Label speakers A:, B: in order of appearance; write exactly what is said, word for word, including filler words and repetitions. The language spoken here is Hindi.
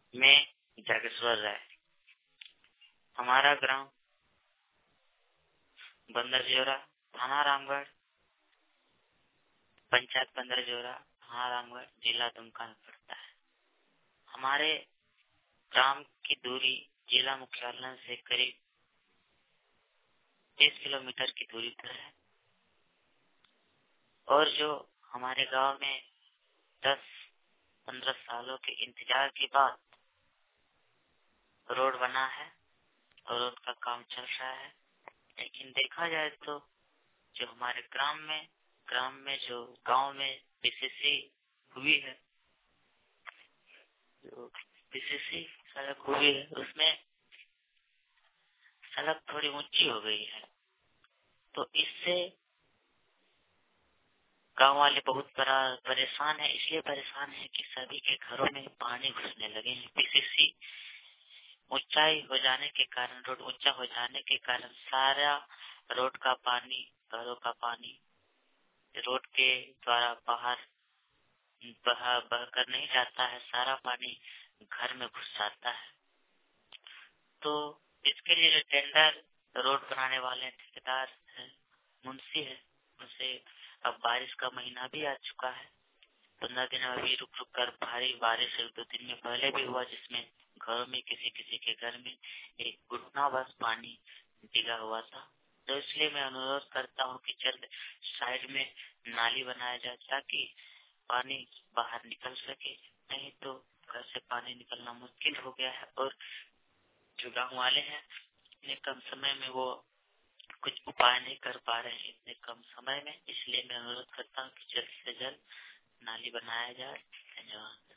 A: मैं जागेश्वर राय। हमारा ग्राम बंदरजोरा, थाना रामगढ़, पंचायत बंदरजोरा, थाना रामगढ़, जिला दुमका में पड़ता है। हमारे ग्राम की दूरी जिला मुख्यालय से करीब तीस किलोमीटर की दूरी पर है। और जो हमारे गांव में दस पंद्रह सालों के इंतजार के बाद रोड बना है और रोड का काम चल रहा है। लेकिन देखा जाए तो जो हमारे ग्राम में ग्राम में जो गांव में पीसीसी हुई है, जो पीसीसी सड़क हुई है, उसमें सड़क थोड़ी ऊंची हो गई है। तो इससे गांव वाले बहुत परेशान है। इसलिए परेशान है कि सभी के घरों में पानी घुसने लगे हैं। पीसीसी ऊंचाई हो जाने के कारण, रोड ऊंचा हो जाने के कारण सारा रोड का पानी, घरों का पानी रोड के द्वारा बाहर बह बह कर नहीं जाता है, सारा पानी घर में घुस जाता है। तो इसके लिए जो टेंडर रोड बनाने वाले ठेकेदार है, मुंशी है, उनसे अब बारिश का महीना भी आ चुका है। पंद्रह दिन में भी रुक रुक कर भारी बारिश एक दो दिन में पहले भी हुआ, जिसमें घरों में किसी किसी के घर में एक घुटना बस पानी डिगा हुआ था। तो इसलिए मैं अनुरोध करता हूँ कि जल्द साइड में नाली बनाया जाए ताकि पानी बाहर निकल सके। नहीं तो घर से पानी निकलना मुश्किल हो गया है। और जो गाँव वाले हैं, इतने कम समय में वो कुछ उपाय नहीं कर पा रहे हैं इतने कम समय में। इसलिए मैं अनुरोध करता हूँ कि जल्द से जल्द नाली बनाया जाए। धन्यवाद।